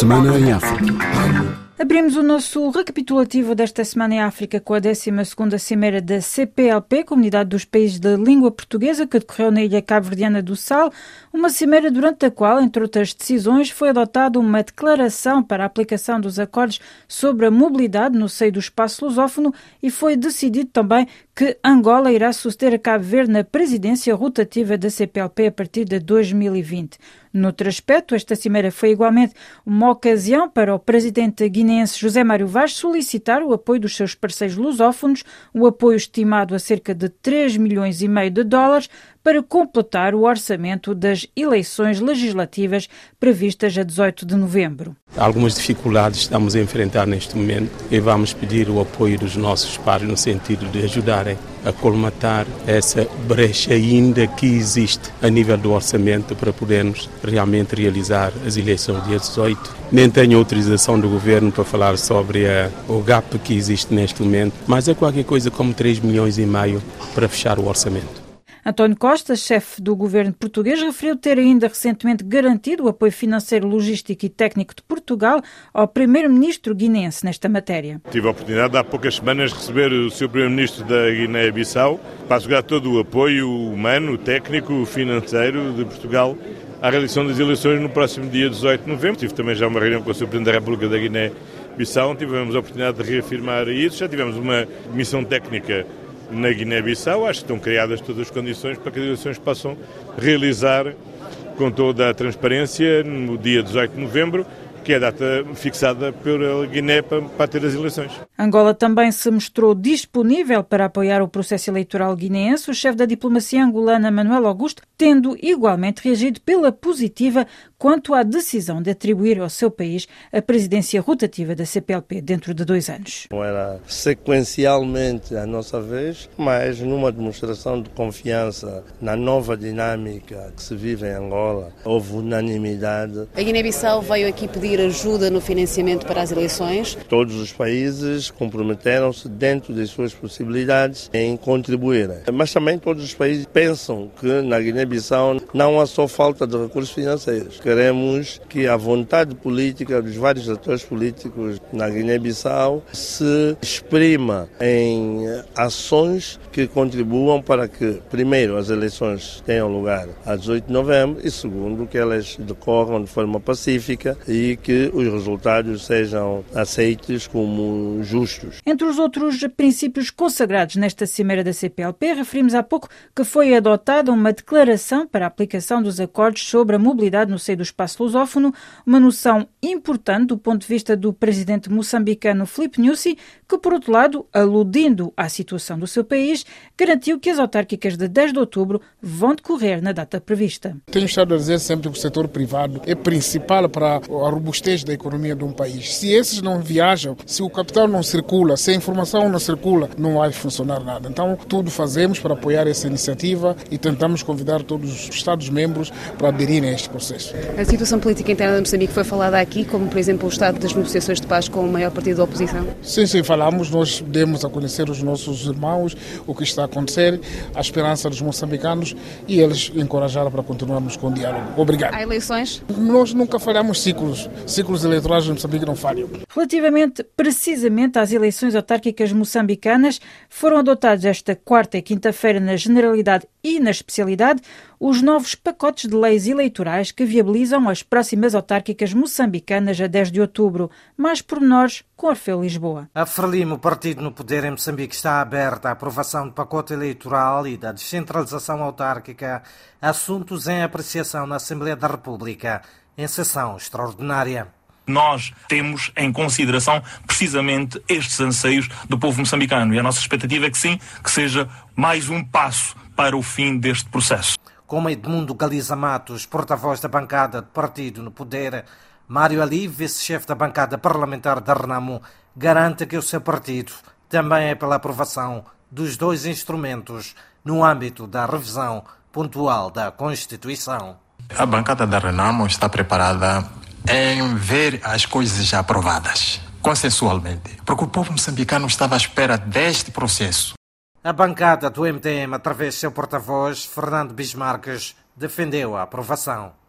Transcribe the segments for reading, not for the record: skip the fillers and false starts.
semana em África. Abrimos o nosso recapitulativo desta semana em África com a 12ª Cimeira da CPLP, Comunidade dos Países da Língua Portuguesa, que decorreu na ilha cabo-verdiana do Sal, uma cimeira durante a qual, entre outras decisões, foi adotada uma declaração para a aplicação dos acordos sobre a mobilidade no seio do espaço lusófono e foi decidido também que Angola irá suceder a Cabo Verde na presidência rotativa da CPLP a partir de 2020. Noutro aspecto, esta cimeira foi igualmente uma ocasião para o presidente guineense José Mário Vaz solicitar o apoio dos seus parceiros lusófonos, o apoio estimado a cerca de 3,5 milhões de dólares, para completar o orçamento das eleições legislativas previstas a 18 de novembro. Algumas dificuldades estamos a enfrentar neste momento e vamos pedir o apoio dos nossos pares no sentido de ajudarem a colmatar essa brecha ainda que existe a nível do orçamento para podermos realmente realizar as eleições dia 18. Nem tenho autorização do governo para falar sobre o gap que existe neste momento, mas é qualquer coisa como 3,5 milhões para fechar o orçamento. António Costa, chefe do governo português, referiu ter ainda recentemente garantido o apoio financeiro, logístico e técnico de Portugal ao primeiro-ministro guineense nesta matéria. Tive a oportunidade há poucas semanas de receber o seu primeiro-ministro da Guiné-Bissau para assegurar todo o apoio humano, técnico, financeiro de Portugal à realização das eleições no próximo dia 18 de novembro. Tive também já uma reunião com o Sr. Presidente da República da Guiné-Bissau, tivemos a oportunidade de reafirmar isso, já tivemos uma missão técnica na Guiné-Bissau. Acho que estão criadas todas as condições para que as eleições possam realizar com toda a transparência no dia 18 de novembro, que é a data fixada pela Guiné para ter as eleições. Angola também se mostrou disponível para apoiar o processo eleitoral guineense, o chefe da diplomacia angolana, Manuel Augusto, tendo igualmente reagido pela positiva quanto à decisão de atribuir ao seu país a presidência rotativa da CPLP dentro de 2 anos. Não era sequencialmente a nossa vez, mas numa demonstração de confiança na nova dinâmica que se vive em Angola, houve unanimidade. A Guiné-Bissau veio aqui pedir ajuda no financiamento para as eleições. Todos os países comprometeram-se dentro das suas possibilidades em contribuírem. Mas também todos os países pensam que na Guiné-Bissau não há só falta de recursos financeiros. Queremos que a vontade política dos vários atores políticos na Guiné-Bissau se exprima em ações que contribuam para que, primeiro, as eleições tenham lugar a 18 de novembro e, segundo, que elas decorram de forma pacífica e que os resultados sejam aceitos como justos. Entre os outros princípios consagrados nesta cimeira da CPLP, referimos há pouco que foi adotada uma declaração para a aplicação dos acordos sobre a mobilidade no seio do espaço lusófono, uma noção importante do ponto de vista do presidente moçambicano Filipe Nyusi, que, por outro lado, aludindo à situação do seu país, garantiu que as autárquicas de 10 de outubro vão decorrer na data prevista. Tenho estado a dizer sempre que o setor privado é principal para a robustez da economia de um país. Se esses não viajam, se o capital não circula, se a informação não circula, não vai funcionar nada. Então, tudo fazemos para apoiar essa iniciativa e tentamos convidar todos os Estados-membros para aderirem a este processo. A situação política interna de Moçambique foi falada aqui, como, por exemplo, o estado das negociações de paz com o maior partido da oposição? Sim, falamos. Nós demos a conhecer os nossos irmãos o que está a acontecer, a esperança dos moçambicanos e eles encorajaram para continuarmos com o diálogo. Obrigado. Há eleições? Nós nunca falhamos ciclos eleitorais em Moçambique não falham. Relativamente, precisamente, às eleições autárquicas moçambicanas, foram adotados esta quarta e quinta-feira na generalidade e na especialidade os novos pacotes de leis eleitorais que viabilizam as próximas autárquicas moçambicanas a 10 de outubro. Mais pormenores com Orfeu Lisboa. A Frelimo, o partido no poder em Moçambique, está aberta à aprovação do pacote eleitoral e da descentralização autárquica, assuntos em apreciação na Assembleia da República, em sessão extraordinária. Nós temos em consideração precisamente estes anseios do povo moçambicano e a nossa expectativa é que sim, que seja mais um passo para o fim deste processo. Como Edmundo Galiza Matos, porta-voz da bancada de partido no poder, Mário Ali, vice-chefe da bancada parlamentar da Renamo, garante que o seu partido também é pela aprovação dos 2 instrumentos no âmbito da revisão pontual da Constituição. A bancada da Renamo está preparada em ver as coisas já aprovadas, consensualmente, porque o povo moçambicano estava à espera deste processo. A bancada do MDM, através de seu porta-voz, Fernando Bismarques, defendeu a aprovação.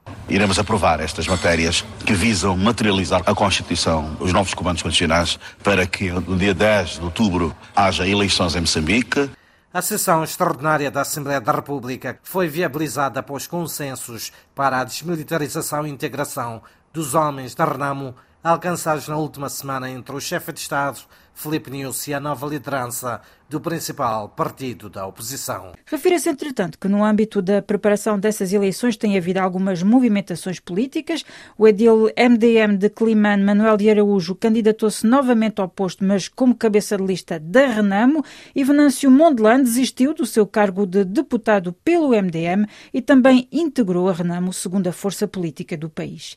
Iremos aprovar estas matérias que visam materializar a Constituição, os novos comandos constitucionais, para que no dia 10 de outubro haja eleições em Moçambique. A sessão extraordinária da Assembleia da República foi viabilizada após consensos para a desmilitarização e integração dos homens da Renamo, alcançados na última semana entre o chefe de Estado, Filipe Nyusi, e a nova liderança do principal partido da oposição. Refira-se, entretanto, que no âmbito da preparação dessas eleições tem havido algumas movimentações políticas. O edil MDM de Climane, Manuel de Araújo, candidatou-se novamente ao posto, mas como cabeça de lista da Renamo, e Venâncio Mondelã desistiu do seu cargo de deputado pelo MDM e também integrou a Renamo, segunda força política do país.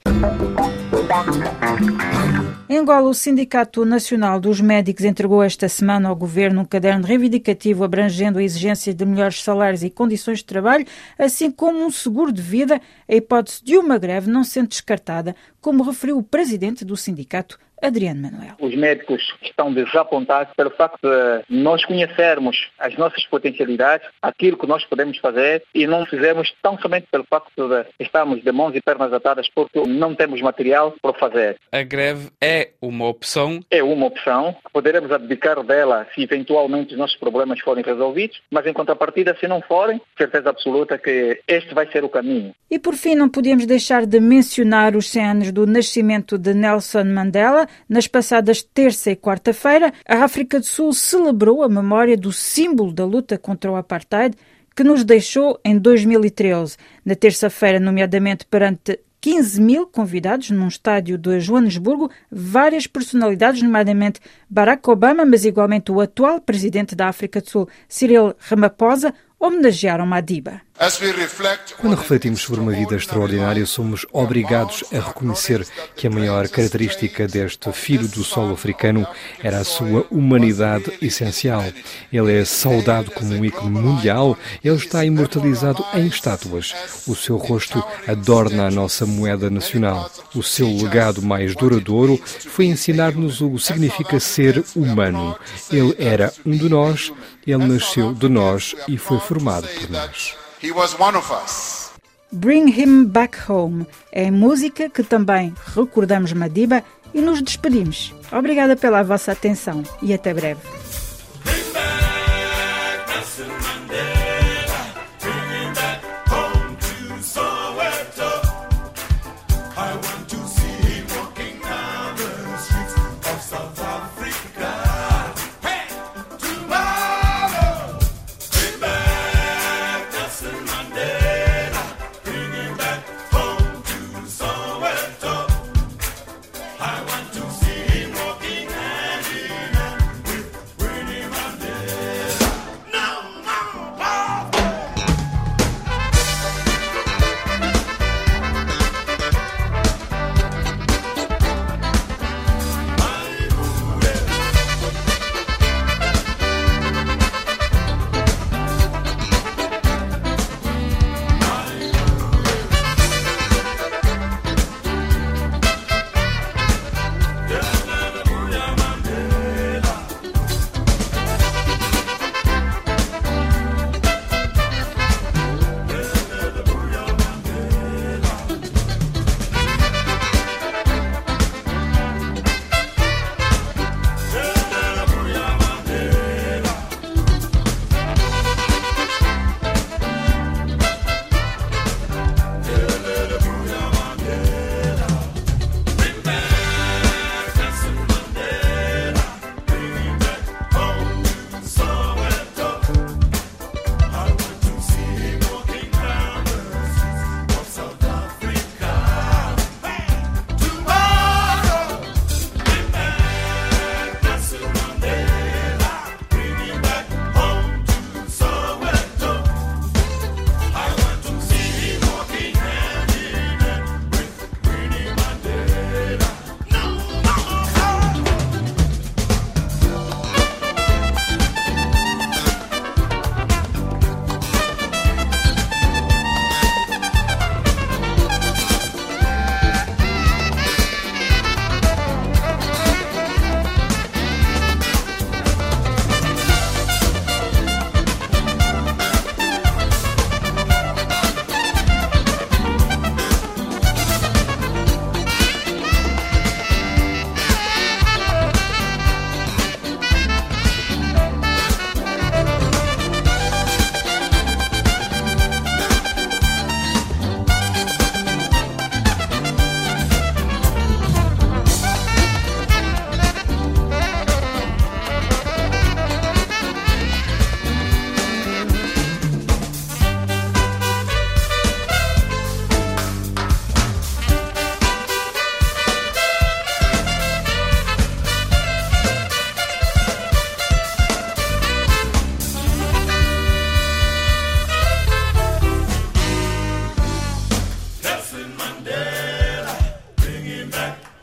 Em Angola, o Sindicato Nacional dos Médicos entregou esta semana ao Governo um caderno reivindicativo abrangendo a exigência de melhores salários e condições de trabalho, assim como um seguro de vida, a hipótese de uma greve não sendo descartada, como referiu o presidente do sindicato, Adriano Manuel. Os médicos estão desapontados pelo facto de nós conhecermos as nossas potencialidades, aquilo que nós podemos fazer, e não fizemos tão somente pelo facto de estarmos de mãos e pernas atadas porque não temos material para fazer. A greve é uma opção? É uma opção. Poderemos abdicar dela se eventualmente os nossos problemas forem resolvidos, mas em contrapartida, se não forem, certeza absoluta que este vai ser o caminho. E por fim, não podíamos deixar de mencionar os 100 anos do nascimento de Nelson Mandela. Nas passadas terça e quarta-feira, a África do Sul celebrou a memória do símbolo da luta contra o apartheid que nos deixou em 2013. Na terça-feira, nomeadamente perante 15 mil convidados num estádio de Joanesburgo, várias personalidades, nomeadamente Barack Obama, mas igualmente o atual presidente da África do Sul, Cyril Ramaphosa, homenagearam Madiba. Quando refletimos sobre uma vida extraordinária, somos obrigados a reconhecer que a maior característica deste filho do solo africano era a sua humanidade essencial. Ele é saudado como um ícone mundial, ele está imortalizado em estátuas. O seu rosto adorna a nossa moeda nacional. O seu legado mais duradouro foi ensinar-nos o que significa ser humano. Ele era um de nós, ele nasceu de nós e foi formado por nós. He was one of us. Bring Him Back Home é música que também recordamos Madiba e nos despedimos. Obrigada pela vossa atenção e até breve. back.